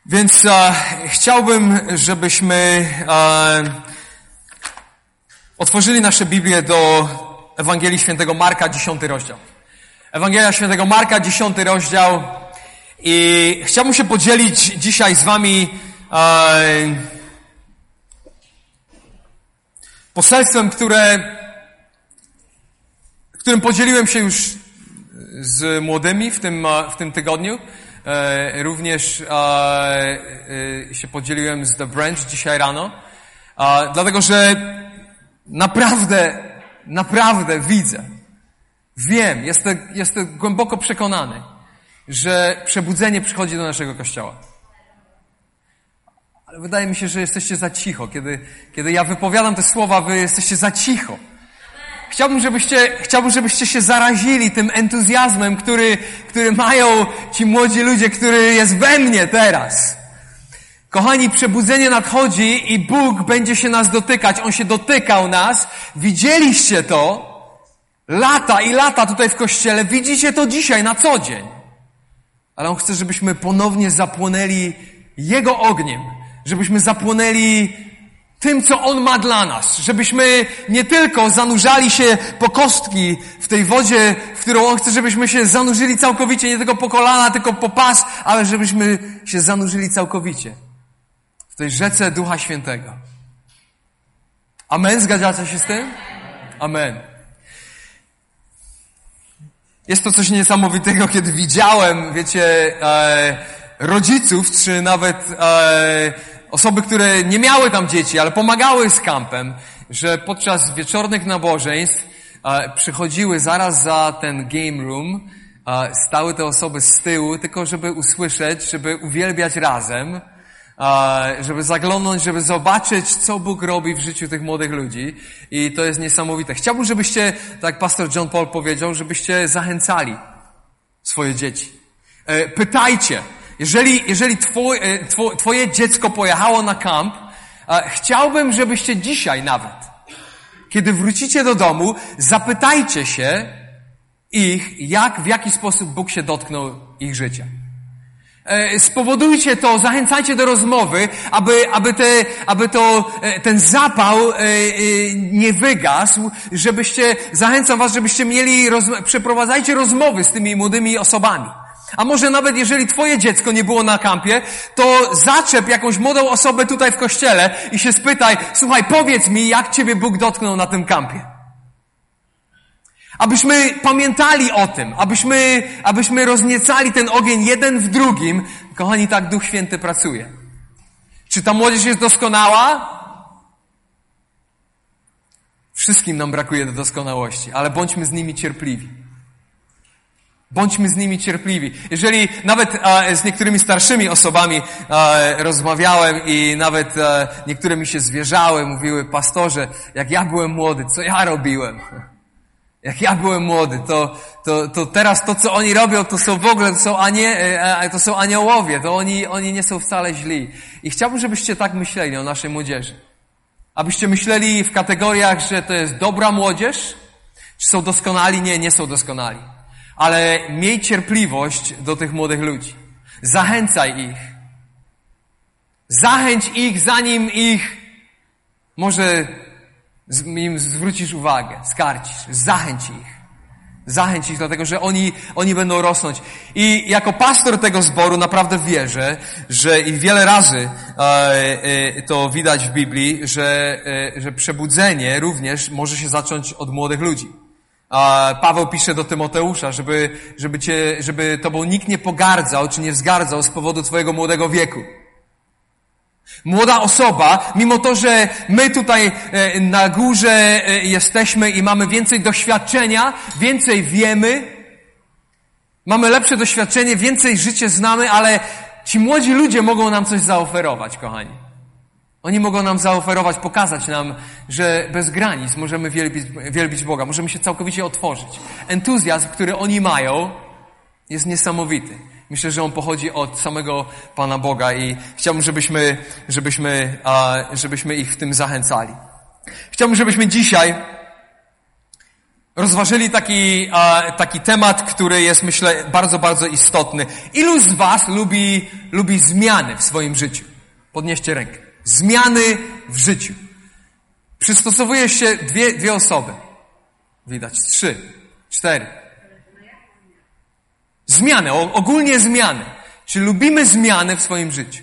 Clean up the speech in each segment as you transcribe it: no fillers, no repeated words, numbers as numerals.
Więc chciałbym, żebyśmy otworzyli nasze Biblię do Ewangelii Świętego Marka, 10 rozdział. Ewangelia Świętego Marka, 10 rozdział. I chciałbym się podzielić dzisiaj z wami poselstwem, którym podzieliłem się już z młodymi w tym tygodniu. Również się podzieliłem z The Branch dzisiaj rano. Dlatego, że naprawdę wiem, jestem głęboko przekonany, że przebudzenie przychodzi do naszego Kościoła. Ale wydaje mi się, że jesteście za cicho. Kiedy ja wypowiadam te słowa, wy jesteście za cicho. Chciałbym, żebyście się zarazili tym entuzjazmem, który mają ci młodzi ludzie, który jest we mnie teraz. Kochani, przebudzenie nadchodzi i Bóg będzie się nas dotykać. On się dotykał nas. Widzieliście to lata i lata tutaj w Kościele. Widzicie to dzisiaj na co dzień. Ale On chce, żebyśmy ponownie zapłonęli Jego ogniem. Żebyśmy zapłonęli tym, co On ma dla nas. Żebyśmy nie tylko zanurzali się po kostki w tej wodzie, w którą On chce, żebyśmy się zanurzyli całkowicie, nie tylko po kolana, tylko po pas, ale żebyśmy się zanurzyli całkowicie w tej rzece Ducha Świętego. Amen? Zgadzacie się z tym? Amen. Jest to coś niesamowitego, kiedy widziałem, wiecie, rodziców, czy nawet osoby, które nie miały tam dzieci, ale pomagały z kampem, że podczas wieczornych nabożeństw przychodziły zaraz za ten game room, stały te osoby z tyłu, tylko żeby usłyszeć, żeby uwielbiać razem, żeby zaglądnąć, żeby zobaczyć, co Bóg robi w życiu tych młodych ludzi. I to jest niesamowite. Chciałbym, żebyście, tak jak pastor John Paul powiedział, żebyście zachęcali swoje dzieci. Pytajcie. Jeżeli twoje dziecko pojechało na kamp, chciałbym, żebyście dzisiaj nawet, kiedy wrócicie do domu, zapytajcie się ich, w jaki sposób Bóg się dotknął ich życia. Spowodujcie to, zachęcajcie do rozmowy, aby ten zapał nie wygasł, zachęcam was, żebyście przeprowadzajcie rozmowy z tymi młodymi osobami. A może nawet jeżeli twoje dziecko nie było na kampie, to zaczep jakąś młodą osobę tutaj w kościele i się spytaj, słuchaj, powiedz mi, jak ciebie Bóg dotknął na tym kampie. Abyśmy pamiętali o tym, abyśmy rozniecali ten ogień jeden w drugim. Kochani, tak Duch Święty pracuje. Czy ta młodzież jest doskonała? Wszystkim nam brakuje do doskonałości, ale bądźmy z nimi cierpliwi. Bądźmy z nimi cierpliwi. Jeżeli nawet z niektórymi starszymi osobami rozmawiałem i nawet niektóre mi się zwierzały, mówiły, pastorze, jak ja byłem młody, co ja robiłem? Jak ja byłem młody, to teraz to, co oni robią, to są w ogóle, to są aniołowie, to oni nie są wcale źli. I chciałbym, żebyście tak myśleli o naszej młodzieży. Abyście myśleli w kategoriach, że to jest dobra młodzież, czy są doskonali? Nie są doskonali. Ale miej cierpliwość do tych młodych ludzi. Zachęcaj ich. Zachęć ich, zanim ich może im zwrócisz uwagę, skarcisz. Zachęć ich, dlatego że oni będą rosnąć. I jako pastor tego zboru naprawdę wierzę, że i wiele razy to widać w Biblii, że przebudzenie również może się zacząć od młodych ludzi. Paweł pisze do Tymoteusza, żeby tobą nikt nie pogardzał, czy nie wzgardzał z powodu twojego młodego wieku. Młoda osoba, mimo to, że my tutaj na górze jesteśmy i mamy więcej doświadczenia, więcej wiemy, mamy lepsze doświadczenie, więcej życie znamy, ale ci młodzi ludzie mogą nam coś zaoferować, kochani. Oni mogą nam zaoferować, pokazać nam, że bez granic możemy wielbić Boga, możemy się całkowicie otworzyć. Entuzjazm, który oni mają, jest niesamowity. Myślę, że on pochodzi od samego Pana Boga i chciałbym, żebyśmy ich w tym zachęcali. Chciałbym, żebyśmy dzisiaj rozważyli taki temat, który jest, myślę, bardzo, bardzo istotny. Ilu z was lubi zmiany w swoim życiu? Podnieście rękę. Zmiany w życiu. Przystosowuje się dwie osoby. Widać. 3, 4. Zmiany. Ogólnie zmiany. Czy lubimy zmiany w swoim życiu?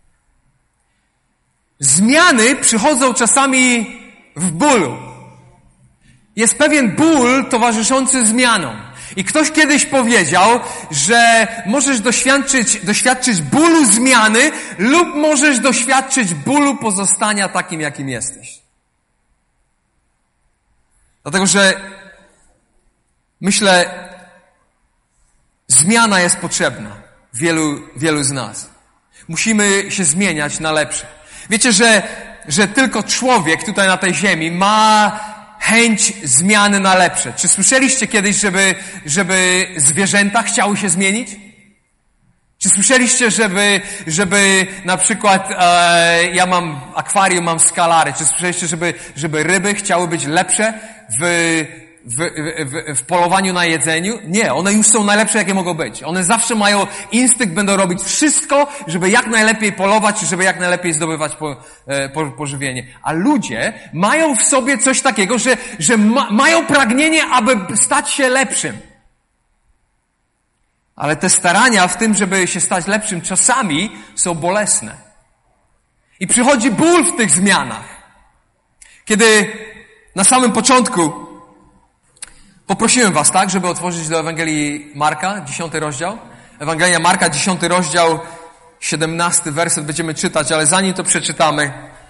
Zmiany przychodzą czasami w bólu. Jest pewien ból towarzyszący zmianom. I ktoś kiedyś powiedział, że możesz doświadczyć bólu zmiany lub możesz doświadczyć bólu pozostania takim, jakim jesteś. Dlatego, że myślę, zmiana jest potrzebna wielu z nas. Musimy się zmieniać na lepsze. Wiecie, że tylko człowiek tutaj na tej ziemi ma chęć zmiany na lepsze. Czy słyszeliście kiedyś, żeby zwierzęta chciały się zmienić? Czy słyszeliście, żeby na przykład ja mam akwarium, mam skalary. Czy słyszeliście, żeby ryby chciały być lepsze w polowaniu na jedzeniu? Nie, one już są najlepsze, jakie mogą być. One zawsze mają instynkt, będą robić wszystko, żeby jak najlepiej polować, żeby jak najlepiej zdobywać pożywienie. A ludzie mają w sobie coś takiego, że mają pragnienie, aby stać się lepszym. Ale te starania w tym, żeby się stać lepszym, czasami są bolesne. I przychodzi ból w tych zmianach. Kiedy na samym początku poprosiłem was, tak, żeby otworzyć do Ewangelii Marka, 10 rozdział. Ewangelia Marka, 10 rozdział, 17 werset będziemy czytać, ale zanim to przeczytamy,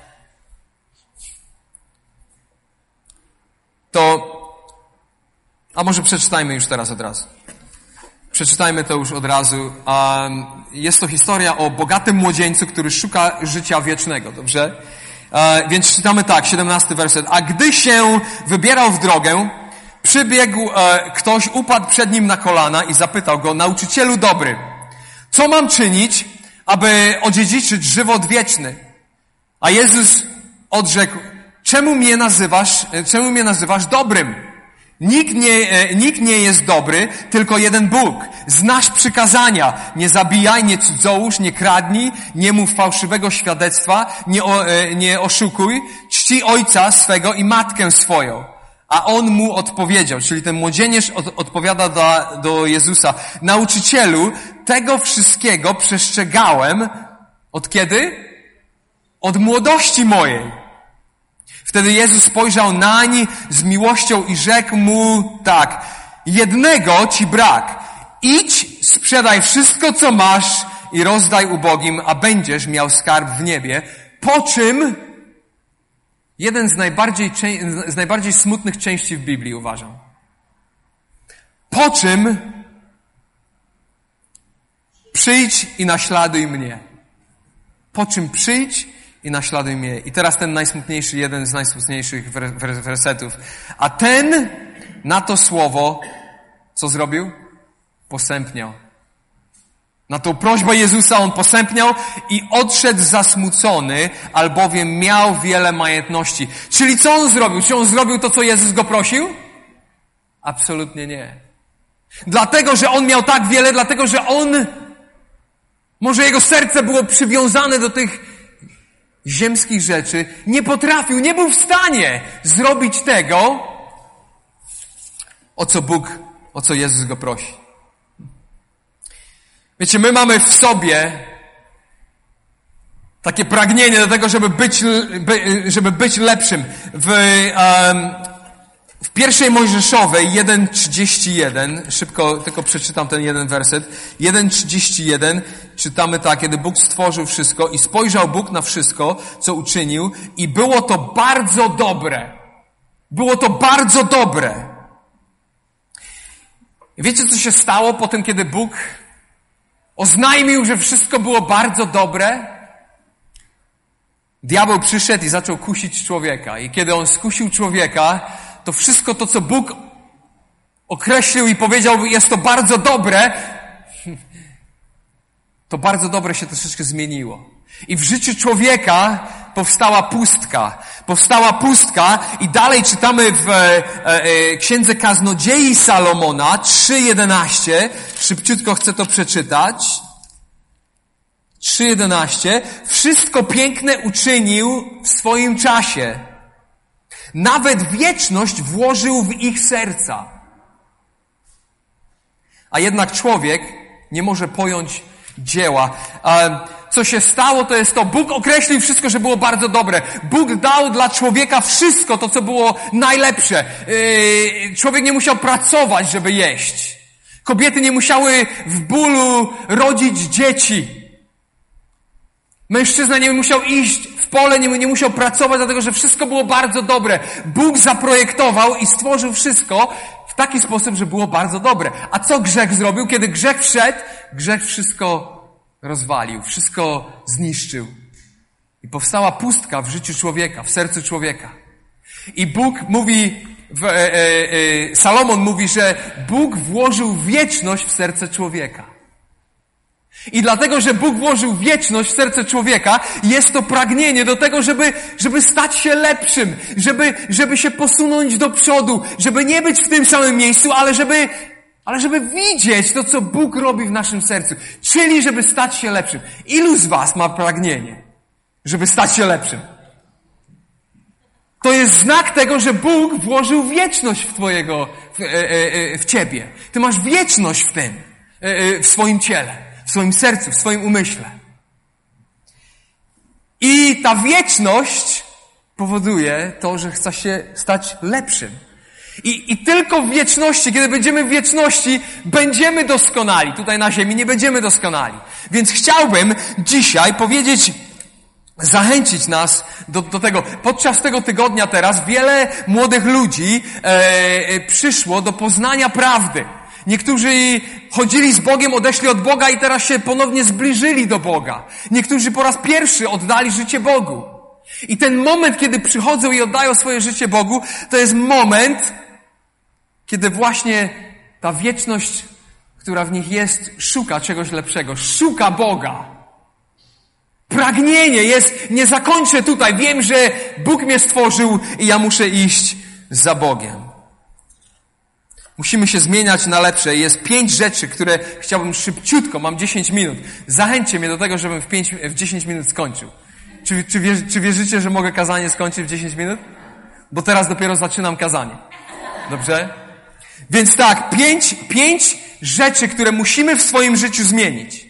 a może przeczytajmy już teraz od razu. Przeczytajmy to już od razu. Jest to historia o bogatym młodzieńcu, który szuka życia wiecznego, dobrze? Więc czytamy tak, 17 werset. A gdy się wybierał w drogę, przybiegł ktoś, upadł przed nim na kolana i zapytał go: nauczycielu dobry, co mam czynić, aby odziedziczyć żywot wieczny? A Jezus odrzekł: czemu mnie nazywasz dobrym? Nikt nie jest dobry, tylko jeden Bóg. Znasz przykazania: nie zabijaj, nie cudzołóż, nie kradnij, nie mów fałszywego świadectwa, nie oszukuj, czci ojca swego i matkę swoją. A on mu odpowiedział, czyli ten młodzieniec odpowiada do Jezusa: nauczycielu, tego wszystkiego przestrzegałem od kiedy? Od młodości mojej. Wtedy Jezus spojrzał nań z miłością i rzekł mu tak: jednego ci brak. Idź, sprzedaj wszystko, co masz i rozdaj ubogim, a będziesz miał skarb w niebie. Po czym jeden z najbardziej smutnych części w Biblii, uważam. Po czym przyjdź i naśladuj mnie. Po czym przyjdź i naśladuj mnie. I teraz jeden z najsmutniejszych wersetów. A ten na to słowo, co zrobił? Posępniał. Na tą prośbę Jezusa on posępniał i odszedł zasmucony, albowiem miał wiele majątności. Czyli co on zrobił? Czy on zrobił to, co Jezus go prosił? Absolutnie nie. Dlatego, że on miał tak wiele, dlatego, że może jego serce było przywiązane do tych ziemskich rzeczy, nie był w stanie zrobić tego, o co Jezus go prosi. Wiecie, my mamy w sobie takie pragnienie do tego, żeby być lepszym. W pierwszej Mojżeszowej 1:31, szybko tylko przeczytam ten jeden werset, 1:31 czytamy tak: kiedy Bóg stworzył wszystko i spojrzał Bóg na wszystko, co uczynił, i było to bardzo dobre. Było to bardzo dobre. Wiecie, co się stało po tym, kiedy Bóg oznajmił, że wszystko było bardzo dobre? Diabeł przyszedł i zaczął kusić człowieka. I kiedy on skusił człowieka, to wszystko to, co Bóg określił i powiedział, jest to bardzo dobre, to bardzo dobre się troszeczkę zmieniło. I w życiu człowieka powstała pustka. Powstała pustka i dalej czytamy w Księdze Kaznodziei Salomona 3:11. Szybciutko chcę to przeczytać. 3:11. Wszystko piękne uczynił w swoim czasie. Nawet wieczność włożył w ich serca. A jednak człowiek nie może pojąć dzieła. Co się stało, to jest to. Bóg określił wszystko, że było bardzo dobre. Bóg dał dla człowieka wszystko to, co było najlepsze. Człowiek nie musiał pracować, żeby jeść. Kobiety nie musiały w bólu rodzić dzieci. Mężczyzna nie musiał iść w pole, nie musiał pracować, dlatego że wszystko było bardzo dobre. Bóg zaprojektował i stworzył wszystko w taki sposób, że było bardzo dobre. A co grzech zrobił? Kiedy grzech wszedł, grzech wszystko rozwalił, wszystko zniszczył. I powstała pustka w życiu człowieka, w sercu człowieka. I Bóg mówi, Salomon mówi, że Bóg włożył wieczność w serce człowieka. I dlatego, że Bóg włożył wieczność w serce człowieka, jest to pragnienie do tego, żeby stać się lepszym, żeby się posunąć do przodu, żeby nie być w tym samym miejscu, ale żeby widzieć to, co Bóg robi w naszym sercu. Czyli, żeby stać się lepszym. Ilu z was ma pragnienie, żeby stać się lepszym? To jest znak tego, że Bóg włożył wieczność w ciebie. Ty masz wieczność w tym, w swoim ciele, w swoim sercu, w swoim umyśle. I ta wieczność powoduje to, że chcesz się stać lepszym. I tylko w wieczności, kiedy będziemy w wieczności, będziemy doskonali. Tutaj na ziemi nie będziemy doskonali. Więc chciałbym dzisiaj zachęcić nas do tego. Podczas tego tygodnia teraz wiele młodych ludzi przyszło do poznania prawdy. Niektórzy chodzili z Bogiem, odeszli od Boga i teraz się ponownie zbliżyli do Boga. Niektórzy po raz pierwszy oddali życie Bogu. I ten moment, kiedy przychodzą i oddają swoje życie Bogu, to jest moment, kiedy właśnie ta wieczność, która w nich jest, szuka czegoś lepszego, szuka Boga. Pragnienie jest, nie zakończę tutaj, wiem, że Bóg mnie stworzył i ja muszę iść za Bogiem. Musimy się zmieniać na lepsze. Jest 5 rzeczy, które chciałbym szybciutko, mam 10 minut. Zachęćcie mnie do tego, żebym w 10 minut skończył. Czy wierzycie, że mogę kazanie skończyć w 10 minut? Bo teraz dopiero zaczynam kazanie. Dobrze? Więc tak, 5 rzeczy, które musimy w swoim życiu zmienić.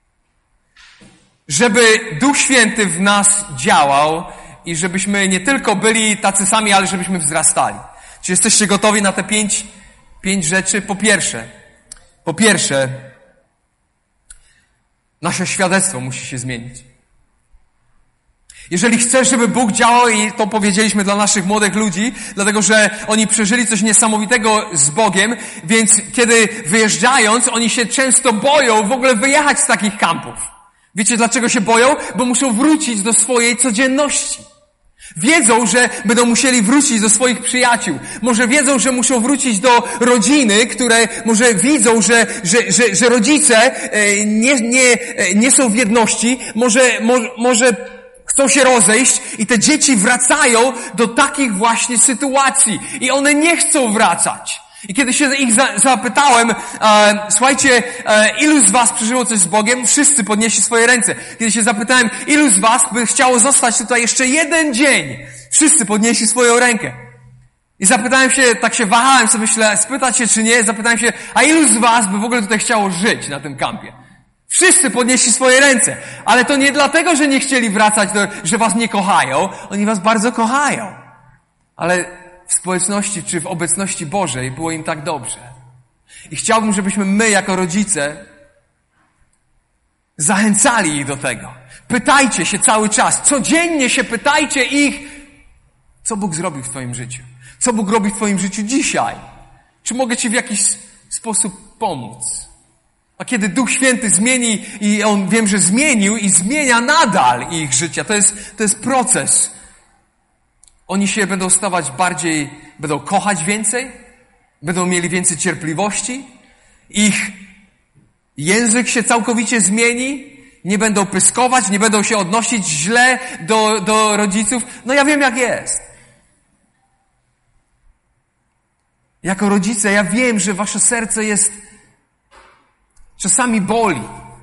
Żeby Duch Święty w nas działał i żebyśmy nie tylko byli tacy sami, ale żebyśmy wzrastali. Czy jesteście gotowi na te 5 rzeczy? Po pierwsze, nasze świadectwo musi się zmienić. Jeżeli chcesz, żeby Bóg działał, i to powiedzieliśmy dla naszych młodych ludzi, dlatego że oni przeżyli coś niesamowitego z Bogiem, więc kiedy wyjeżdżając, oni się często boją w ogóle wyjechać z takich kampów. Wiecie dlaczego się boją? Bo muszą wrócić do swojej codzienności. Wiedzą, że będą musieli wrócić do swoich przyjaciół. Może wiedzą, że muszą wrócić do rodziny, które może widzą, że rodzice nie są w jedności. Może chcą się rozejść i te dzieci wracają do takich właśnie sytuacji. I one nie chcą wracać. I kiedy się ich zapytałem, słuchajcie, ilu z was przeżyło coś z Bogiem? Wszyscy podnieśli swoje ręce. Kiedy się zapytałem, ilu z was by chciało zostać tutaj jeszcze jeden dzień? Wszyscy podnieśli swoją rękę. I zapytałem się, tak się wahałem, sobie myślę, spytać się czy nie, zapytałem się, a ilu z was by w ogóle tutaj chciało żyć na tym kampie? Wszyscy podnieśli swoje ręce. Ale to nie dlatego, że nie chcieli wracać, że was nie kochają. Oni was bardzo kochają. Ale w społeczności czy w obecności Bożej było im tak dobrze. I chciałbym, żebyśmy my jako rodzice zachęcali ich do tego. Pytajcie się cały czas. Codziennie się pytajcie ich, co Bóg zrobił w twoim życiu. Co Bóg robi w twoim życiu dzisiaj. Czy mogę ci w jakiś sposób pomóc? A kiedy Duch Święty zmieni, i On wiem, że zmienił i zmienia nadal ich życie. To jest proces. Oni się będą stawać bardziej, będą kochać więcej, będą mieli więcej cierpliwości, ich język się całkowicie zmieni, nie będą pyskować, nie będą się odnosić źle do rodziców. No ja wiem, jak jest. Jako rodzice ja wiem, że wasze serce jest czasami boli.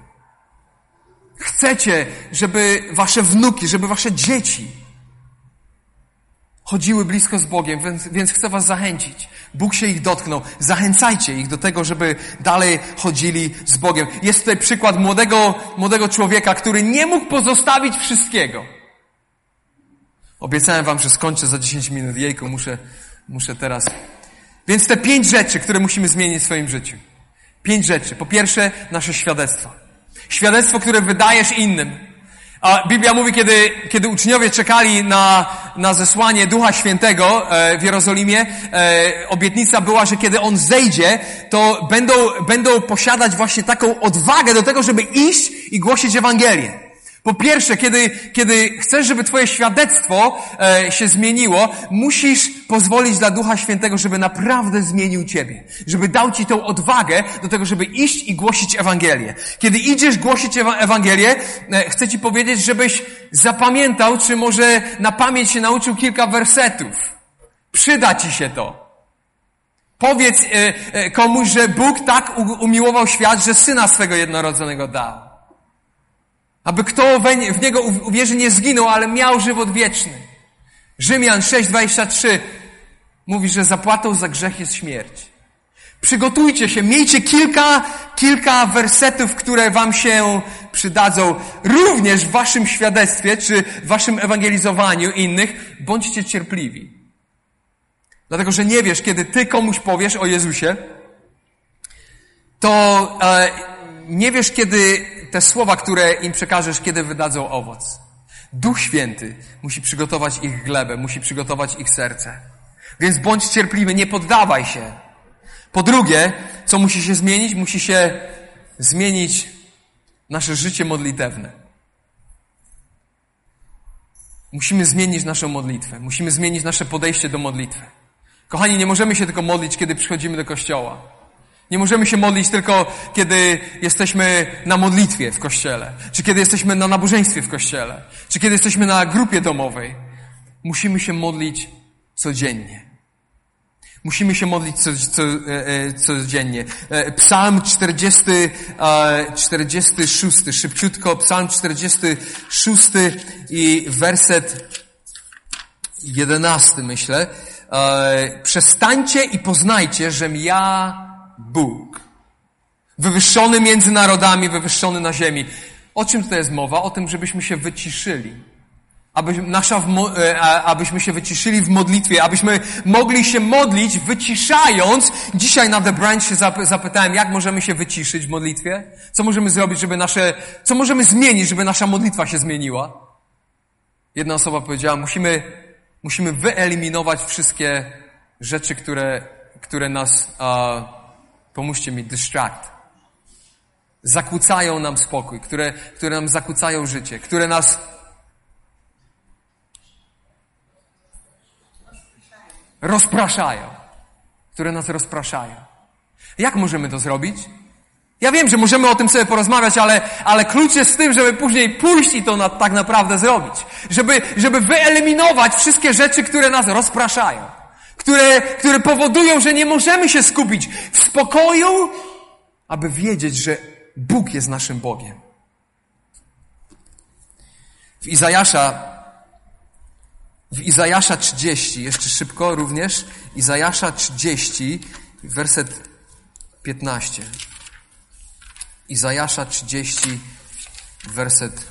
Chcecie, żeby wasze wnuki, żeby wasze dzieci chodziły blisko z Bogiem, więc chcę was zachęcić. Bóg się ich dotknął. Zachęcajcie ich do tego, żeby dalej chodzili z Bogiem. Jest tutaj przykład młodego człowieka, który nie mógł pozostawić wszystkiego. Obiecałem wam, że skończę za 10 minut. Jejku, muszę teraz. Więc te 5 rzeczy, które musimy zmienić w swoim życiu. 5 rzeczy. Po pierwsze, nasze świadectwo. Świadectwo, które wydajesz innym. A Biblia mówi, kiedy uczniowie czekali na zesłanie Ducha Świętego w Jerozolimie, obietnica była, że kiedy On zejdzie, to będą posiadać właśnie taką odwagę do tego, żeby iść i głosić Ewangelię. Po pierwsze, kiedy chcesz, żeby twoje świadectwo się zmieniło, musisz pozwolić dla Ducha Świętego, żeby naprawdę zmienił ciebie. Żeby dał ci tą odwagę do tego, żeby iść i głosić Ewangelię. Kiedy idziesz głosić Ewangelię, chcę ci powiedzieć, żebyś zapamiętał, czy może na pamięć się nauczył kilka wersetów. Przyda ci się to. Powiedz komuś, że Bóg tak umiłował świat, że Syna swego jednorodzonego dał. Aby kto w Niego uwierzy, nie zginął, ale miał żywot wieczny. Rzymian 6:23 mówi, że zapłatą za grzech jest śmierć. Przygotujcie się, miejcie kilka wersetów, które wam się przydadzą. Również w waszym świadectwie, czy w waszym ewangelizowaniu innych, bądźcie cierpliwi. Dlatego, że nie wiesz, kiedy ty komuś powiesz o Jezusie, to nie wiesz, kiedy te słowa, które im przekażesz, kiedy wydadzą owoc. Duch Święty musi przygotować ich glebę, musi przygotować ich serce. Więc bądź cierpliwy, nie poddawaj się. Po drugie, co musi się zmienić? Musi się zmienić nasze życie modlitewne. Musimy zmienić naszą modlitwę. Musimy zmienić nasze podejście do modlitwy. Kochani, nie możemy się tylko modlić, kiedy przychodzimy do kościoła. Nie możemy się modlić tylko, kiedy jesteśmy na modlitwie w kościele, czy kiedy jesteśmy na nabożeństwie w kościele, czy kiedy jesteśmy na grupie domowej. Musimy się modlić codziennie. Musimy się modlić codziennie. Psalm 46, szybciutko, Psalm 46 i werset 11, myślę. Przestańcie i poznajcie, żem ja Bóg. Wywyższony między narodami, wywyższony na ziemi. O czym tutaj jest mowa? O tym, żebyśmy się wyciszyli. Abyśmy się wyciszyli w modlitwie, abyśmy mogli się modlić, wyciszając. Dzisiaj na The Branch się zapytałem, jak możemy się wyciszyć w modlitwie? Co możemy zrobić, co możemy zmienić, żeby nasza modlitwa się zmieniła? Jedna osoba powiedziała, musimy wyeliminować wszystkie rzeczy, które nas, pomóżcie mi, distract. Zakłócają nam spokój, które nam zakłócają życie, które nas rozpraszają. Jak możemy to zrobić? Ja wiem, że możemy o tym sobie porozmawiać, ale klucz jest z tym, żeby później pójść i to tak naprawdę zrobić. Żeby wyeliminować wszystkie rzeczy, które nas rozpraszają. Które powodują, że nie możemy się skupić w spokoju, aby wiedzieć, że Bóg jest naszym Bogiem. W Izajasza 30, jeszcze szybko również, Izajasza 30, werset 15. Izajasza 30, werset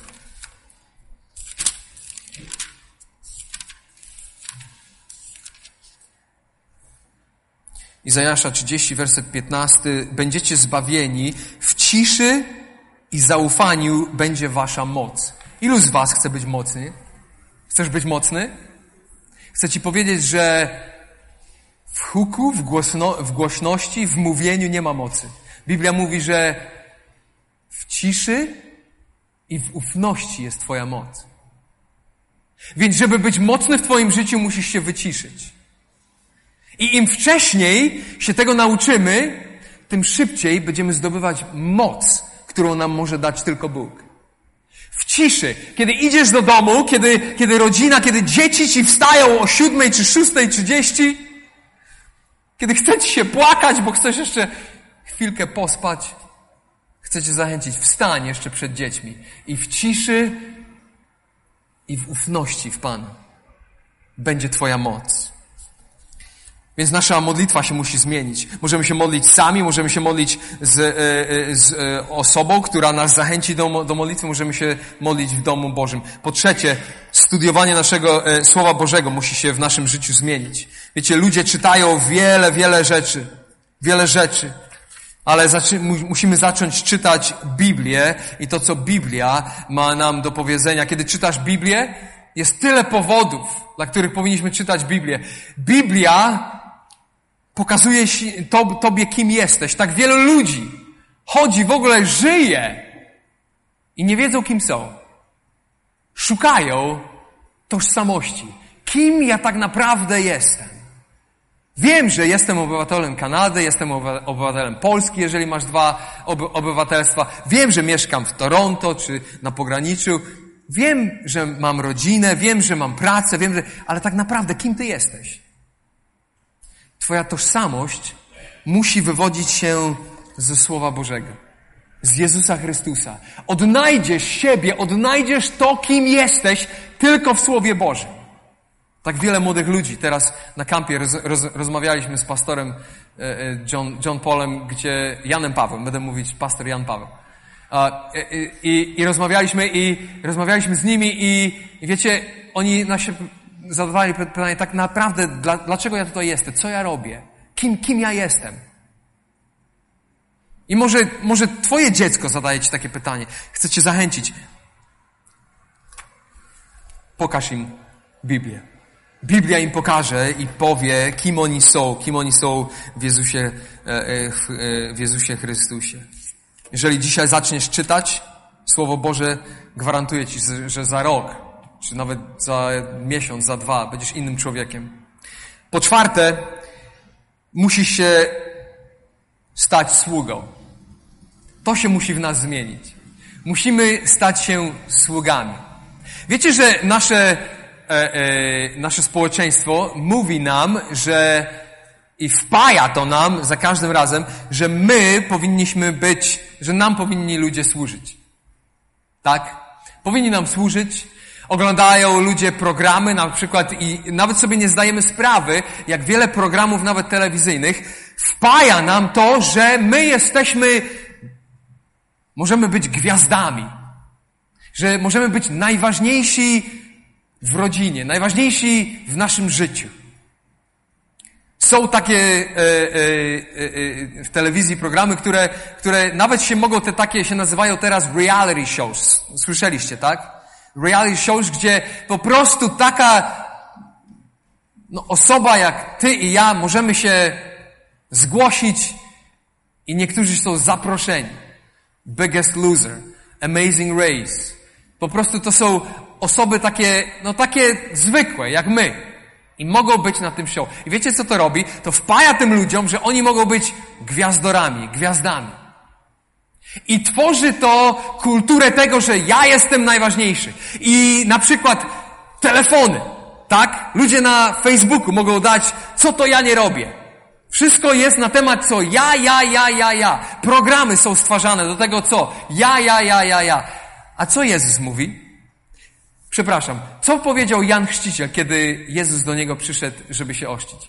15. Będziecie zbawieni, w ciszy i zaufaniu będzie wasza moc. Ilu z was chce być mocny? Chcesz być mocny? Chcę ci powiedzieć, że w huku, w głośności, w mówieniu nie ma mocy. Biblia mówi, że w ciszy i w ufności jest twoja moc. Więc żeby być mocny w twoim życiu, musisz się wyciszyć. I im wcześniej się tego nauczymy, tym szybciej będziemy zdobywać moc, którą nam może dać tylko Bóg. W ciszy. Kiedy idziesz do domu, kiedy rodzina, kiedy dzieci ci wstają o 7 czy 6:30, kiedy chce ci się płakać, bo chcesz jeszcze chwilkę pospać, chcę cię zachęcić, wstań jeszcze przed dziećmi i w ciszy i w ufności w Pana będzie twoja moc. Więc nasza modlitwa się musi zmienić. Możemy się modlić sami, możemy się modlić z osobą, która nas zachęci do modlitwy, możemy się modlić w domu Bożym. Po trzecie, studiowanie naszego Słowa Bożego musi się w naszym życiu zmienić. Wiecie, ludzie czytają wiele rzeczy, ale musimy zacząć czytać Biblię i to, co Biblia ma nam do powiedzenia. Kiedy czytasz Biblię, jest tyle powodów, dla których powinniśmy czytać Biblię. Biblia pokazuje tobie, kim jesteś. Tak wielu ludzi chodzi, w ogóle żyje i nie wiedzą, kim są. Szukają tożsamości. Kim ja tak naprawdę jestem? Wiem, że jestem obywatelem Kanady, jestem obywatelem Polski, jeżeli masz 2 obywatelstwa. Wiem, że mieszkam w Toronto czy na pograniczu. Wiem, że mam rodzinę, wiem, że mam pracę, ale tak naprawdę kim ty jesteś? Twoja tożsamość musi wywodzić się ze Słowa Bożego, z Jezusa Chrystusa. Odnajdziesz siebie, odnajdziesz to, kim jesteś, tylko w Słowie Bożym. Tak wiele młodych ludzi. Teraz na kampie rozmawialiśmy z pastorem John Paulem, Janem Pawłem. Będę mówić pastor Jan Paweł. I rozmawialiśmy z nimi i wiecie, oni zadawali pytanie tak naprawdę, dlaczego ja tutaj jestem? Co ja robię? Kim ja jestem? I może twoje dziecko zadaje ci takie pytanie. Chcę cię zachęcić. Pokaż im Biblię. Biblia im pokaże i powie, kim oni są w Jezusie Chrystusie. Jeżeli dzisiaj zaczniesz czytać Słowo Boże, gwarantuję ci, że za rok, czy nawet za miesiąc, za 2, będziesz innym człowiekiem. Po czwarte, musisz się stać sługą. To się musi w nas zmienić. Musimy stać się sługami. Wiecie, że nasze społeczeństwo mówi nam, i wpaja to nam za każdym razem, że że nam powinni ludzie służyć. Tak? Powinni nam służyć. Oglądają ludzie programy na przykład i nawet sobie nie zdajemy sprawy, jak wiele programów nawet telewizyjnych wpaja nam to, że my możemy być gwiazdami. Że możemy być najważniejsi w rodzinie, najważniejsi w naszym życiu. Są takie w telewizji programy, które nawet się nazywają teraz reality shows. Słyszeliście, tak? Reality shows, gdzie po prostu taka osoba jak ty i ja możemy się zgłosić i niektórzy są zaproszeni. Biggest Loser, Amazing Race. Po prostu to są osoby takie zwykłe, jak my. I mogą być na tym show. I wiecie, co to robi? To wpaja tym ludziom, że oni mogą być gwiazdami. I tworzy to kulturę tego, że ja jestem najważniejszy. I na przykład telefony, tak? Ludzie na Facebooku mogą dać, co to ja nie robię. Wszystko jest na temat co ja. Programy są stwarzane do tego co ja. A co Jezus mówi? Przepraszam, co powiedział Jan Chrzciciel, kiedy Jezus do niego przyszedł, żeby się ochrzcić?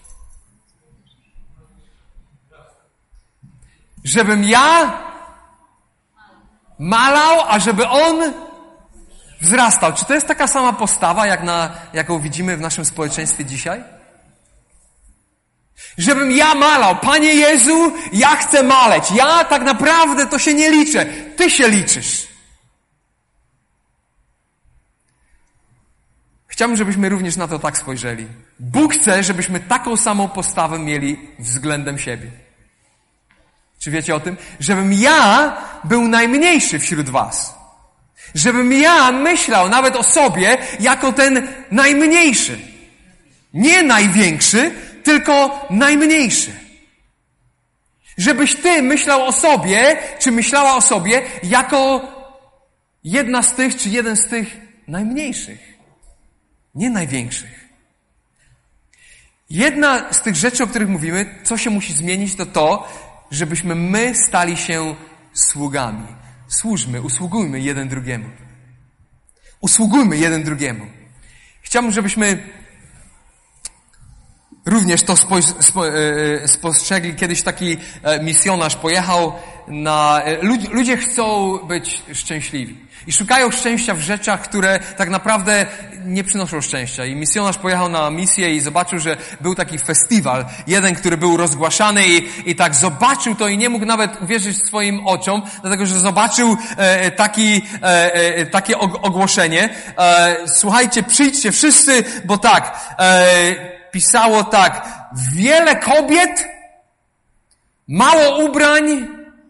Żebym ja malał, a żeby on wzrastał. Czy to jest taka sama postawa, jaką widzimy w naszym społeczeństwie dzisiaj? Żebym ja malał. Panie Jezu, ja chcę maleć. Ja tak naprawdę to się nie liczę. Ty się liczysz. Chciałbym, żebyśmy również na to tak spojrzeli. Bóg chce, żebyśmy taką samą postawę mieli względem siebie. Czy wiecie o tym? Żebym ja był najmniejszy wśród was. Żebym ja myślał nawet o sobie jako ten najmniejszy. Nie największy, tylko najmniejszy. Żebyś ty myślał o sobie, czy myślała o sobie jedna z tych, czy jeden z tych najmniejszych, nie największych. Jedna z tych rzeczy, o których mówimy, co się musi zmienić, to to, żebyśmy my stali się sługami. Służmy, usługujmy jeden drugiemu. Usługujmy jeden drugiemu. Chciałbym, żebyśmy również to spostrzegli. Kiedyś taki misjonarz pojechał ludzie chcą być szczęśliwi. I szukają szczęścia w rzeczach, które tak naprawdę nie przynoszą szczęścia. I misjonarz pojechał na misję i zobaczył, że był taki festiwal. Jeden, który był rozgłaszany i tak zobaczył to i nie mógł nawet uwierzyć swoim oczom, dlatego że zobaczył takie ogłoszenie. Słuchajcie, przyjdźcie wszyscy, bo tak, pisało tak, wiele kobiet, mało ubrań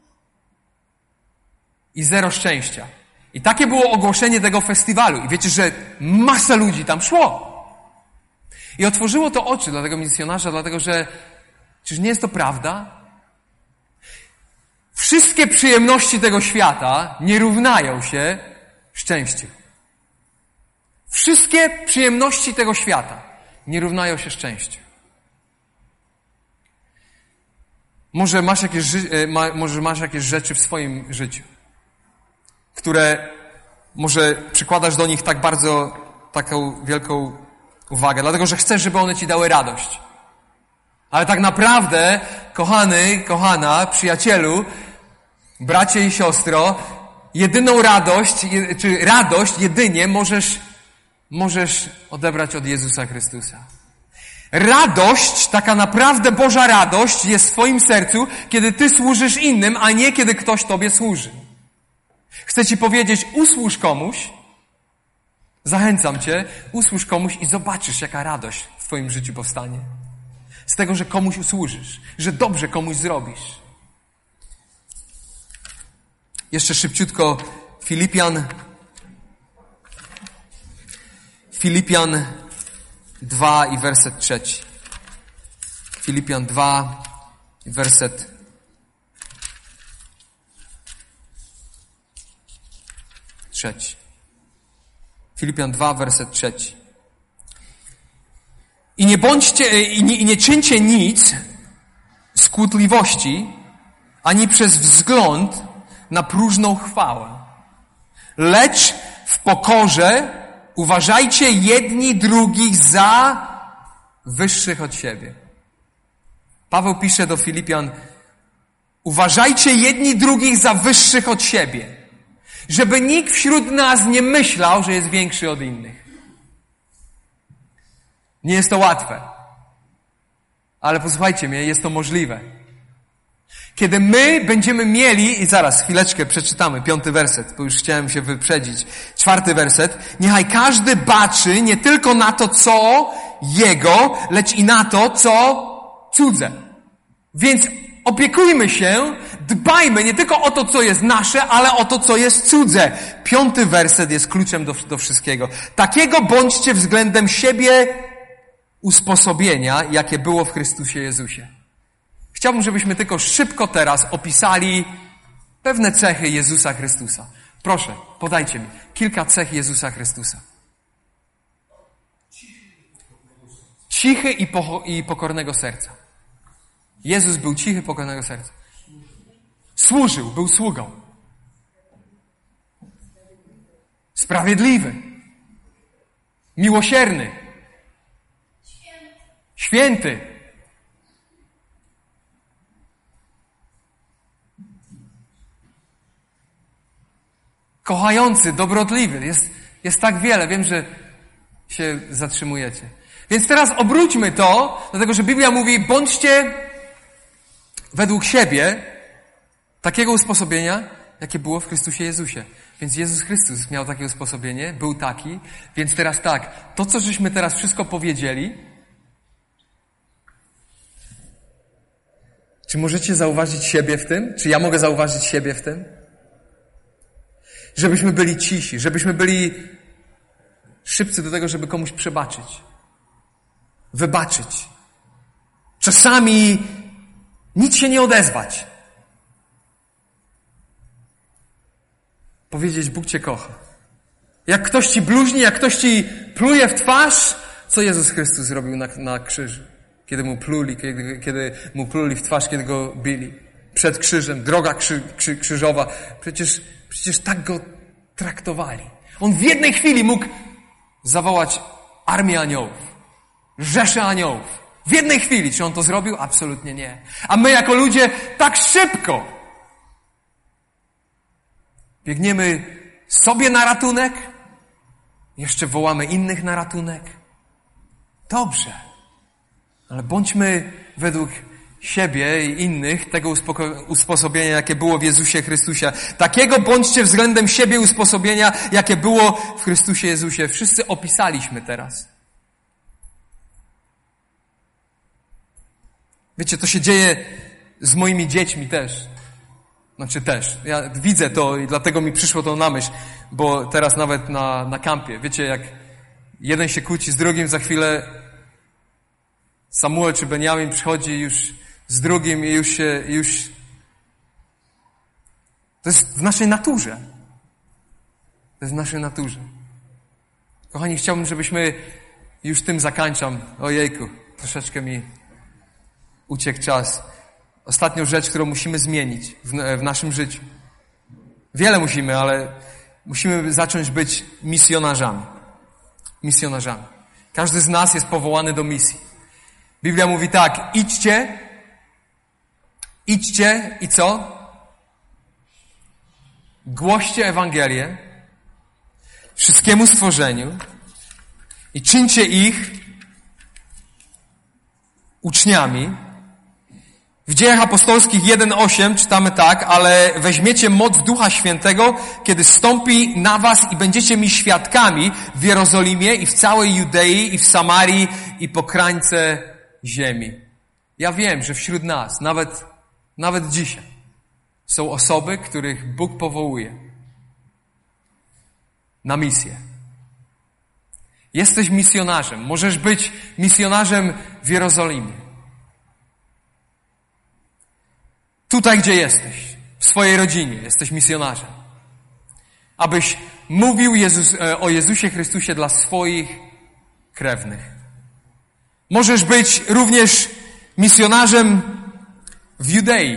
i zero szczęścia. I takie było ogłoszenie tego festiwalu. I wiecie, że masa ludzi tam szło. I otworzyło to oczy dla tego misjonarza, dlatego że czyż nie jest to prawda? Wszystkie przyjemności tego świata nie równają się szczęściu. Wszystkie przyjemności tego świata nie równają się szczęściu. Może masz jakieś rzeczy w swoim życiu, które może przykładasz do nich tak bardzo, taką wielką uwagę, dlatego że chcesz, żeby one ci dały radość. Ale tak naprawdę, kochany, kochana, przyjacielu, bracie i siostro, jedyną radość, czy radość jedynie możesz odebrać od Jezusa Chrystusa. Radość, taka naprawdę Boża radość jest w twoim sercu, kiedy ty służysz innym, a nie kiedy ktoś tobie służy. Chcę ci powiedzieć, usłuż komuś, zachęcam cię, usłuż komuś i zobaczysz, jaka radość w twoim życiu powstanie. Z tego, że komuś usłużysz, że dobrze komuś zrobisz. Jeszcze szybciutko Filipian 2 i werset 3. Filipian 2 i werset 3. Filipian 2, werset 3. I nie czyńcie nic z kłótliwości, ani przez wzgląd na próżną chwałę. Lecz w pokorze uważajcie jedni drugich za wyższych od siebie. Paweł pisze do Filipian, uważajcie jedni drugich za wyższych od siebie. Żeby nikt wśród nas nie myślał, że jest większy od innych. Nie jest to łatwe. Ale posłuchajcie mnie, jest to możliwe. Kiedy my będziemy mieli, i zaraz, chwileczkę, przeczytamy 5 werset, bo już chciałem się wyprzedzić. 4 werset. Niechaj każdy baczy nie tylko na to, co jego, lecz i na to, co cudze. Więc opiekujmy się, dbajmy nie tylko o to, co jest nasze, ale o to, co jest cudze. 5 werset jest kluczem do wszystkiego. Takiego bądźcie względem siebie usposobienia, jakie było w Chrystusie Jezusie. Chciałbym, żebyśmy tylko szybko teraz opisali pewne cechy Jezusa Chrystusa. Proszę, podajcie mi kilka cech Jezusa Chrystusa. Cichy i pokornego serca. Jezus był cichy, pokornego serca. Służył, był sługą. Sprawiedliwy. Miłosierny. Święty. Kochający, dobrotliwy. Jest tak wiele. Wiem, że się zatrzymujecie. Więc teraz obróćmy to, dlatego że Biblia mówi, bądźcie według siebie takiego usposobienia, jakie było w Chrystusie Jezusie. Więc Jezus Chrystus miał takie usposobienie, był taki. Więc teraz tak, to co żeśmy teraz wszystko powiedzieli, czy możecie zauważyć siebie w tym? Czy ja mogę zauważyć siebie w tym? Żebyśmy byli cisi, żebyśmy byli szybcy do tego, żeby komuś przebaczyć. Wybaczyć. Czasami nic się nie odezwać. powiedzieć, Bóg cię kocha. Jak ktoś ci bluźni, jak ktoś ci pluje w twarz, co Jezus Chrystus zrobił na krzyżu? Kiedy mu pluli w twarz, kiedy go bili. Przed krzyżem, droga krzyżowa. Przecież tak go traktowali. On w jednej chwili mógł zawołać armię aniołów. Rzeszę aniołów. W jednej chwili. Czy on to zrobił? Absolutnie nie. A my jako ludzie tak szybko biegniemy sobie na ratunek, jeszcze wołamy innych na ratunek. Dobrze. Ale bądźmy według siebie i innych tego usposobienia, jakie było w Jezusie Chrystusie. Takiego bądźcie względem siebie usposobienia, jakie było w Chrystusie Jezusie. Wszyscy opisaliśmy teraz. Wiecie, to się dzieje z moimi dziećmi też. Znaczy też. Ja widzę to i dlatego mi przyszło to na myśl, bo teraz nawet na kampie. Wiecie, jak jeden się kłóci z drugim, za chwilę Samuel czy Benjamin przychodzi już z drugim i już... To jest w naszej naturze. To jest w naszej naturze. Kochani, chciałbym, żebyśmy... Już tym zakończam. Ojejku, troszeczkę mi uciekł czas. Ostatnią rzecz, którą musimy zmienić w naszym życiu. Wiele musimy, ale musimy zacząć być misjonarzami. Misjonarzami. Każdy z nas jest powołany do misji. Biblia mówi tak, idźcie i co? Głoście Ewangelię wszystkiemu stworzeniu i czyńcie ich uczniami. W Dziejach Apostolskich 1:8 czytamy tak, ale weźmiecie moc Ducha Świętego, kiedy zstąpi na was i będziecie mi świadkami w Jerozolimie i w całej Judei i w Samarii i po krańce ziemi. Ja wiem, że wśród nas, nawet dzisiaj, są osoby, których Bóg powołuje na misję. Jesteś misjonarzem. Możesz być misjonarzem w Jerozolimie. Tutaj, gdzie jesteś, w swojej rodzinie, jesteś misjonarzem. Abyś mówił o Jezusie Chrystusie dla swoich krewnych. Możesz być również misjonarzem w Judei.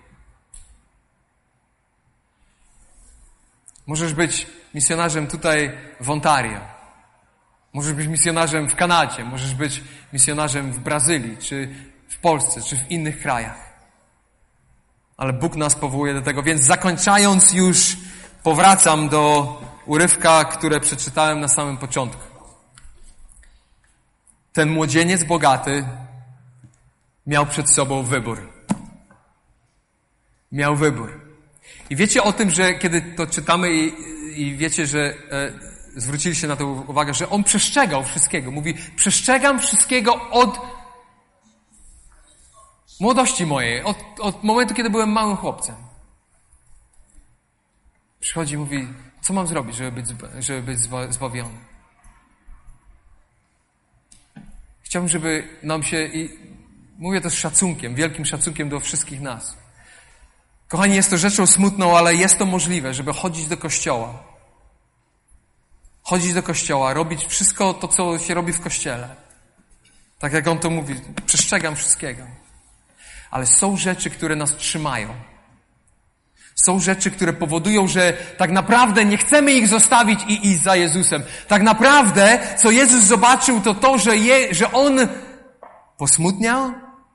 Możesz być misjonarzem tutaj w Ontario. Możesz być misjonarzem w Kanadzie. Możesz być misjonarzem w Brazylii, czy w Polsce, czy w innych krajach. Ale Bóg nas powołuje do tego. Więc zakończając już, powracam do urywka, które przeczytałem na samym początku. Ten młodzieniec bogaty miał przed sobą wybór. Miał wybór. I wiecie o tym, że kiedy to czytamy i wiecie, że zwróciliście na to uwagę, że on przestrzegał wszystkiego. Mówi, przestrzegam wszystkiego od młodości mojej, od momentu, kiedy byłem małym chłopcem. Przychodzi i mówi, co mam zrobić, żeby być zbawiony? Chciałbym, żeby nam się, i mówię to z szacunkiem, wielkim szacunkiem do wszystkich nas. Kochani, jest to rzeczą smutną, ale jest to możliwe, żeby chodzić do kościoła. Chodzić do kościoła, robić wszystko to, co się robi w kościele. Tak jak on to mówi, przestrzegam wszystkiego. Ale są rzeczy, które nas trzymają. Są rzeczy, które powodują, że tak naprawdę nie chcemy ich zostawić i iść za Jezusem. Tak naprawdę, co Jezus zobaczył, to, że On posmutniał,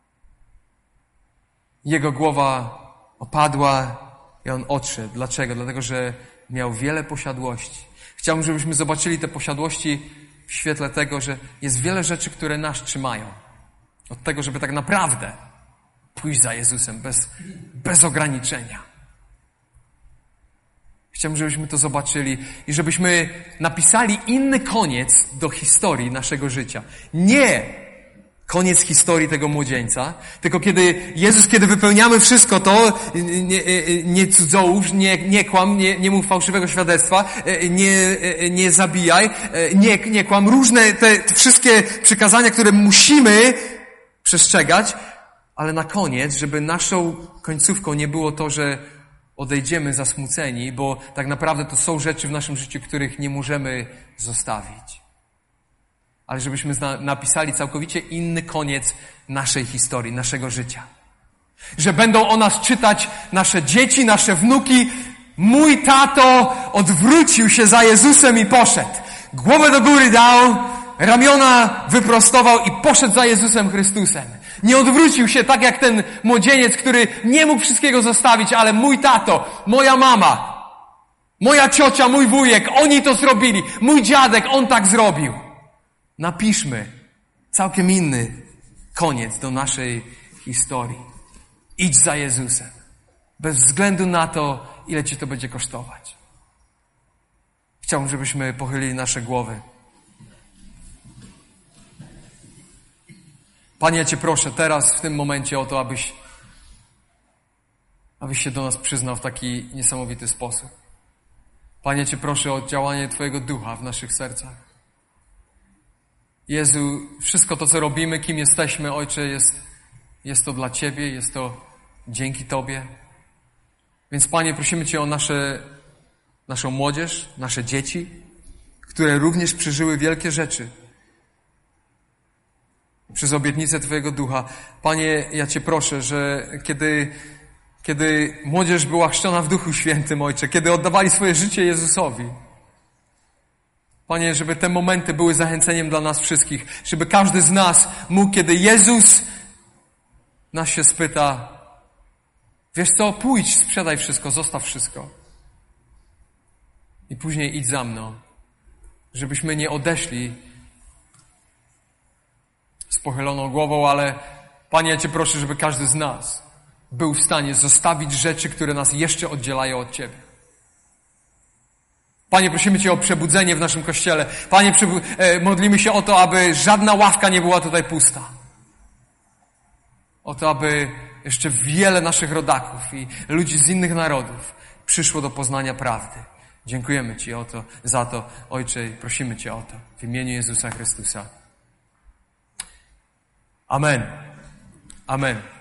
Jego głowa opadła i On odszedł. Dlaczego? Dlatego, że miał wiele posiadłości. Chciałbym, żebyśmy zobaczyli te posiadłości w świetle tego, że jest wiele rzeczy, które nas trzymają. Od tego, żeby tak naprawdę pójść za Jezusem bez ograniczenia. Chciałbym, żebyśmy to zobaczyli i żebyśmy napisali inny koniec do historii naszego życia. Nie koniec historii tego młodzieńca, tylko kiedy wypełniamy wszystko to, nie cudzołóż, nie kłam, nie mów fałszywego świadectwa, nie zabijaj, nie kłam, różne te wszystkie przykazania, które musimy przestrzegać, ale na koniec, żeby naszą końcówką nie było to, że odejdziemy zasmuceni, bo tak naprawdę to są rzeczy w naszym życiu, których nie możemy zostawić. Ale żebyśmy napisali całkowicie inny koniec naszej historii, naszego życia. Że będą o nas czytać nasze dzieci, nasze wnuki. Mój tato odwrócił się za Jezusem i poszedł. Głowę do góry dał, ramiona wyprostował i poszedł za Jezusem Chrystusem. Nie odwrócił się tak jak ten młodzieniec, który nie mógł wszystkiego zostawić, ale mój tato, moja mama, moja ciocia, mój wujek, oni to zrobili. Mój dziadek, on tak zrobił. Napiszmy całkiem inny koniec do naszej historii. Idź za Jezusem. Bez względu na to, ile ci to będzie kosztować. Chciałbym, żebyśmy pochylili nasze głowy. Panie, ja Cię proszę teraz w tym momencie o to, abyś się do nas przyznał w taki niesamowity sposób. Panie, ja Cię proszę o działanie Twojego Ducha w naszych sercach. Jezu, wszystko to, co robimy, kim jesteśmy, Ojcze, jest to dla Ciebie, jest to dzięki Tobie. Więc Panie, prosimy Cię o naszą młodzież, nasze dzieci, które również przeżyły wielkie rzeczy przez obietnicę Twojego Ducha. Panie, ja Cię proszę, że kiedy młodzież była chrzczona w Duchu Świętym, Ojcze, kiedy oddawali swoje życie Jezusowi, Panie, żeby te momenty były zachęceniem dla nas wszystkich, żeby każdy z nas mógł, kiedy Jezus nas się spyta, wiesz co, pójdź, sprzedaj wszystko, zostaw wszystko i później idź za mną, żebyśmy nie odeszli z pochyloną głową, ale Panie, ja Cię proszę, żeby każdy z nas był w stanie zostawić rzeczy, które nas jeszcze oddzielają od Ciebie. Panie, prosimy Cię o przebudzenie w naszym Kościele. Panie, modlimy się o to, aby żadna ławka nie była tutaj pusta. O to, aby jeszcze wiele naszych rodaków i ludzi z innych narodów przyszło do poznania prawdy. Dziękujemy Ci za to, Ojcze, i prosimy Cię o to. W imieniu Jezusa Chrystusa. Amen. Amen.